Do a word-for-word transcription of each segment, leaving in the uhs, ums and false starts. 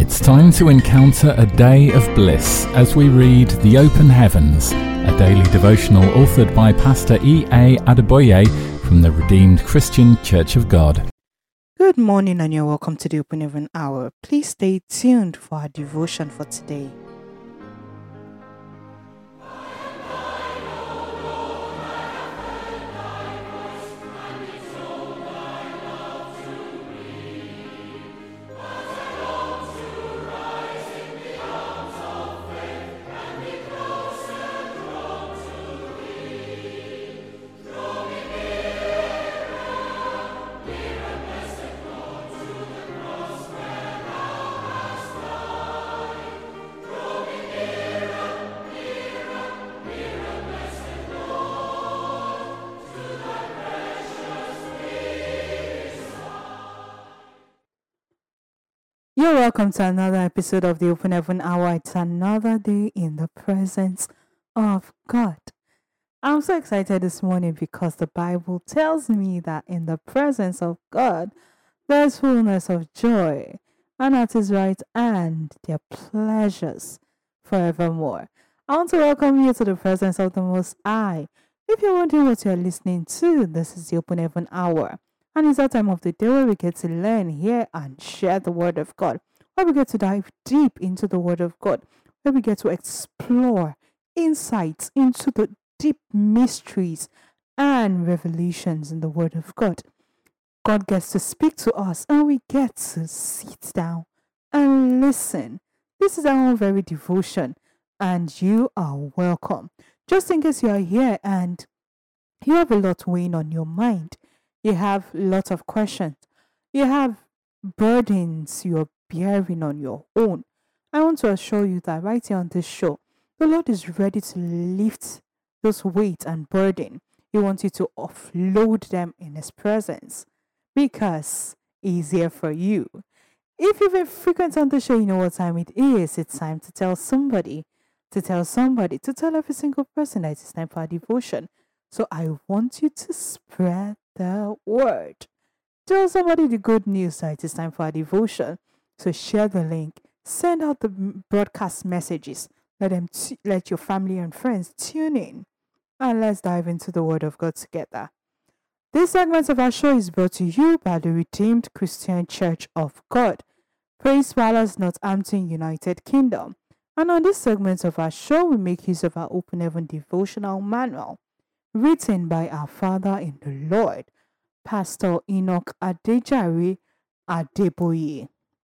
It's time to encounter a day of bliss as we read The Open Heavens, a daily devotional authored by Pastor E A Adeboye from the Redeemed Christian Church of God. Good morning and you're welcome to the Open Heaven Hour. Please stay tuned for our devotion for today. You're welcome to another episode of the Open Heaven Hour. It's another day in the presence of God. I'm so excited this morning because the Bible tells me that in the presence of God, there's fullness of joy, and at His right hand, there are pleasures forevermore. I want to welcome you to the presence of the Most High. If you're wondering what you're listening to, this is the Open Heaven Hour. And it's that time of the day where we get to learn, hear, and share the Word of God. Where we get to dive deep into the Word of God. Where we get to explore insights into the deep mysteries and revelations in the Word of God. God gets to speak to us and we get to sit down and listen. This is our own very devotion and you are welcome. Just in case you are here and you have a lot weighing on your mind. You have lots of questions. You have burdens you're bearing on your own. I want to assure you that right here on this show, the Lord is ready to lift those weight and burden. He wants you to offload them in His presence because He's here for you. If you've been frequent on the show, you know what time it is. It's time to tell somebody, to tell somebody, to tell every single person that it's time for our devotion. So I want you to spread the word. Tell somebody the good news that it is time for our devotion. So share the link. Send out the broadcast messages. Let them t- let your family and friends tune in. And let's dive into the Word of God together. This segment of our show is brought to you by the Redeemed Christian Church of God, Praise Palace, Northampton, United Kingdom. And on this segment of our show, we make use of our Open Heaven devotional manual, written by our Father in the Lord, Pastor Enoch Adejare Adeboye.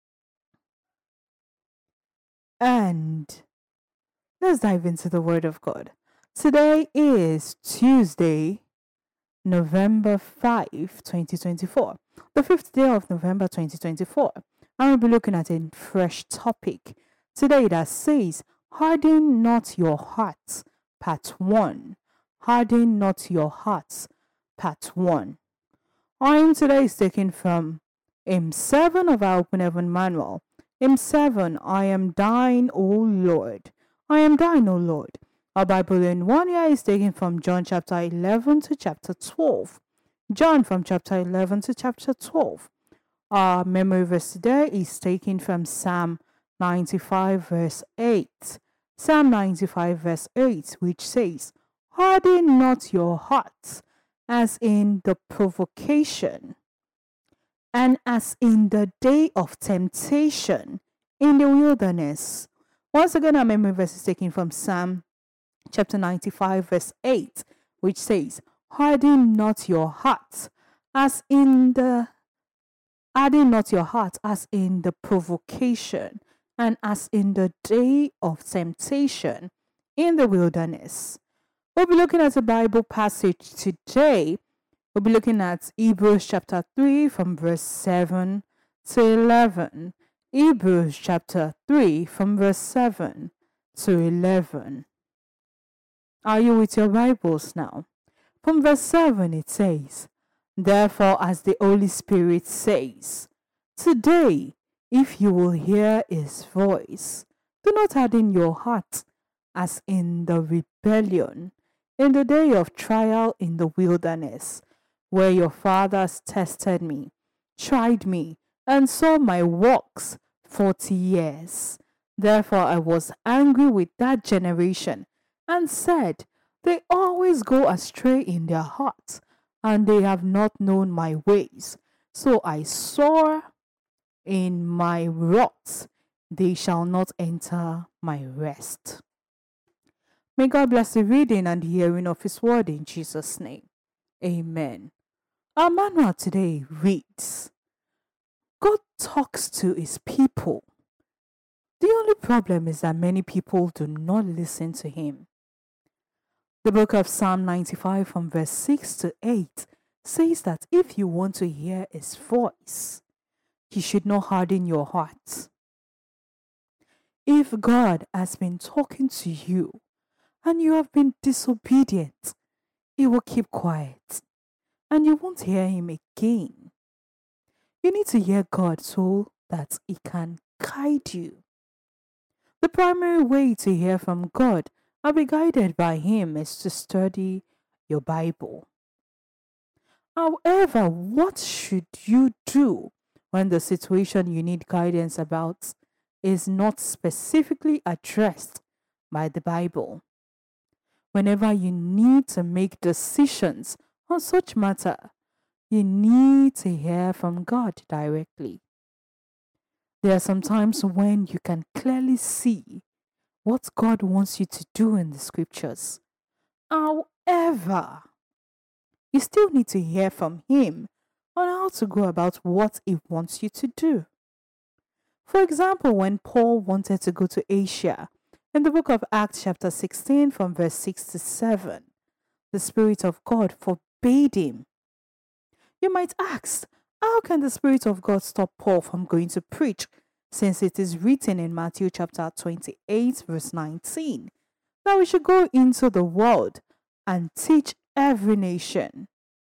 And let's dive into the Word of God. Today is Tuesday, November fifth, twenty twenty-four, the fifth day of November twenty twenty-four. And we'll be looking at a fresh topic today that says, Harden not your hearts, part one. Harden not your hearts, part one. Our aim today is taken from hymn seven of our Open Heaven Manual. Hymn seven, I am thine, O Lord. I am thine, O Lord. Our Bible in one year is taken from John chapter eleven to chapter twelve. John from chapter eleven to chapter twelve. Our memory verse today is taken from Psalm ninety-five verse eight. Psalm ninety-five verse eight, which says, Harden not your hearts, as in the provocation, and as in the day of temptation in the wilderness. Once again, our memory verse is taken from Psalm chapter ninety-five, verse eight, which says, Harden not your hearts, as in the harden not your heart, as in the provocation, and as in the day of temptation in the wilderness. We'll be looking at a Bible passage today. We'll be looking at Hebrews chapter three from verse seven to eleven. Hebrews chapter three from verse seven to eleven. Are you with your Bibles now? From verse seven it says, Therefore, as the Holy Spirit says, Today, if you will hear His voice, do not harden your heart, as in the rebellion, in the day of trial in the wilderness, where your fathers tested me, tried me, and saw my works forty years. Therefore I was angry with that generation and said, they always go astray in their hearts, and they have not known my ways. So I swore in my wrath, they shall not enter my rest. May God bless the reading and the hearing of His word in Jesus' name. Amen. Our manual today reads, God talks to His people. The only problem is that many people do not listen to Him. The book of Psalm ninety-five from verse six to eight says that if you want to hear His voice, you should not harden your heart. If God has been talking to you and you have been disobedient, He will keep quiet and you won't hear Him again. You need to hear God so that He can guide you. The primary way to hear from God and be guided by Him is to study your Bible. However, what should you do when the situation you need guidance about is not specifically addressed by the Bible? Whenever you need to make decisions on such matter, you need to hear from God directly. There are some times when you can clearly see what God wants you to do in the scriptures. However, you still need to hear from Him on how to go about what He wants you to do. For example, when Paul wanted to go to Asia, in the book of Acts chapter sixteen from verse six to seven, the Spirit of God forbade him. You might ask, how can the Spirit of God stop Paul from going to preach, since it is written in Matthew chapter twenty-eight verse nineteen that we should go into the world and teach every nation?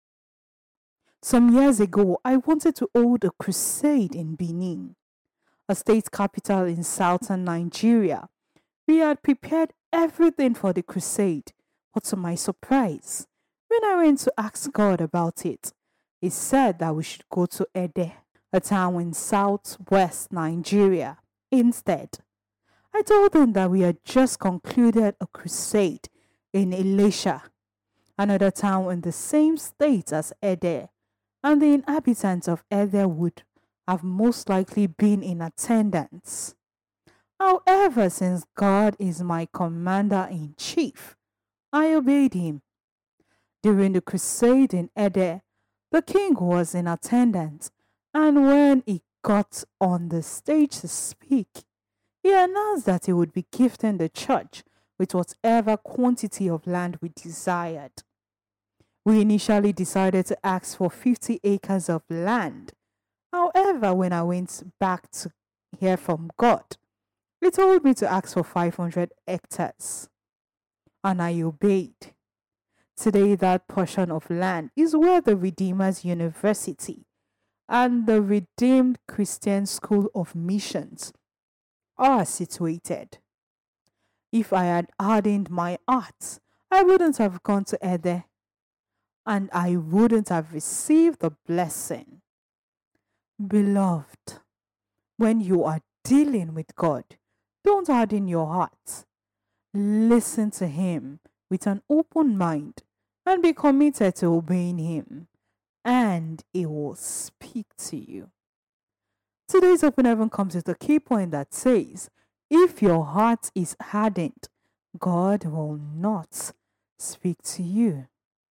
Some years ago, I wanted to hold a crusade in Benin, a state capital in southern Nigeria. We had prepared everything for the crusade, but to my surprise, when I went to ask God about it, He said that we should go to Ede, a town in southwest Nigeria, instead. I told him that we had just concluded a crusade in Elisha, another town in the same state as Ede, and the inhabitants of Ede would have most likely been in attendance. However, since God is my commander-in-chief, I obeyed Him. During the crusade in Ede, the king was in attendance, and when he got on the stage to speak, he announced that he would be gifting the church with whatever quantity of land we desired. We initially decided to ask for fifty acres of land. However, when I went back to hear from God, He told me to ask for five hundred hectares, and I obeyed. Today, that portion of land is where the Redeemer's University and the Redeemed Christian School of Missions are situated. If I had hardened my heart, I wouldn't have gone to Ede, and I wouldn't have received the blessing. Beloved, when you are dealing with God, don't harden your heart. Listen to Him with an open mind and be committed to obeying Him, and He will speak to you. Today's Open Heaven comes with a key point that says, if your heart is hardened, God will not speak to you.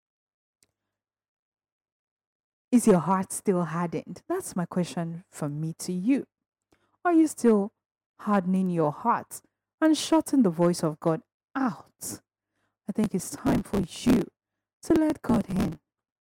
Is your heart still hardened? That's my question from me to you. Are you still hardening your heart and shutting the voice of God out? I think it's time for you to let God in.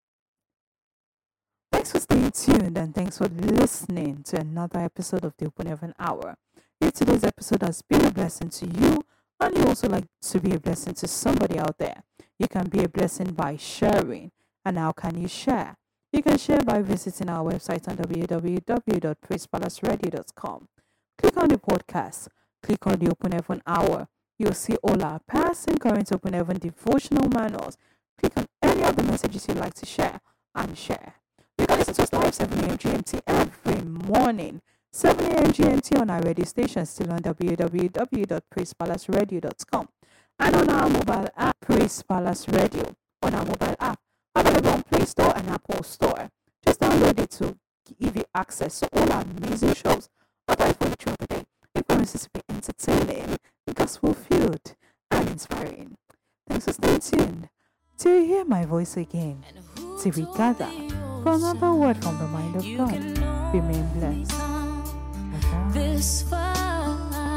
Thanks for staying tuned, and thanks for listening to another episode of the Open Heaven Hour. If today's episode has been a blessing to you, and you also like to be a blessing to somebody out there, you can be a blessing by sharing. And how can you share? You can share by visiting our website on w w w dot praise palace radio dot com. Click on the podcast. Click on the Open Heaven Hour. You'll see all our past and current Open Heaven devotional manuals. Click on any of the messages you'd like to share and share. You can listen to us live seven a.m. G M T every morning, seven a.m. G M T on our radio station, still on w w w dot praise palace radio dot com, and on our mobile app, Praise Palace Radio, on our mobile app, available on Play Store and Apple Store. Just download it to give you access to all our amazing shows available for you throughout the day. It promises to be entertaining, gospel-filled, and inspiring. Thanks for staying tuned to hear my voice again, till we gather for another word from the mind of God. Remain blessed. This far,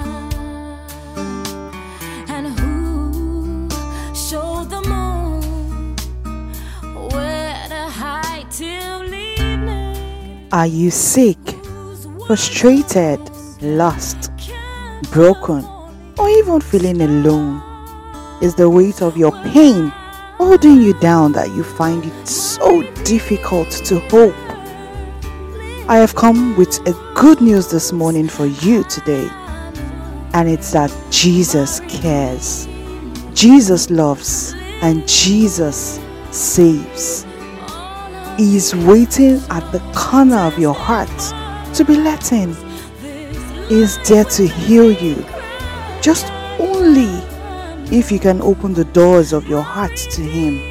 and who showed the moon where to hide till evening? Are you sick, frustrated, lost, broken, or even feeling alone? Is the weight of your pain holding you down that you find it so difficult to hope? I have come with a good news this morning for you today, and it's that Jesus cares, Jesus loves, and Jesus saves. He is waiting at the corner of your heart to be let in. He is there to heal you, just only if you can open the doors of your heart to Him.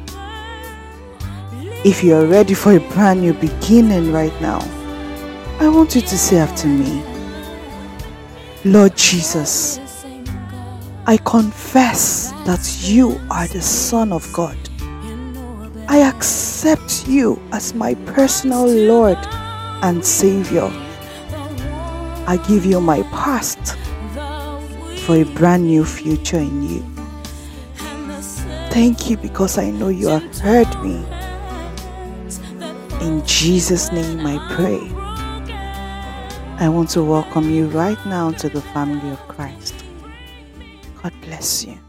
If you are ready for a brand new beginning right now, I want you to say after me, Lord Jesus, I confess that you are the Son of God. I accept you as my personal Lord and Savior. I give you my past for a brand new future in you. Thank you because I know you have heard me. In Jesus' name I pray. I want to welcome you right now to the family of Christ. God bless you.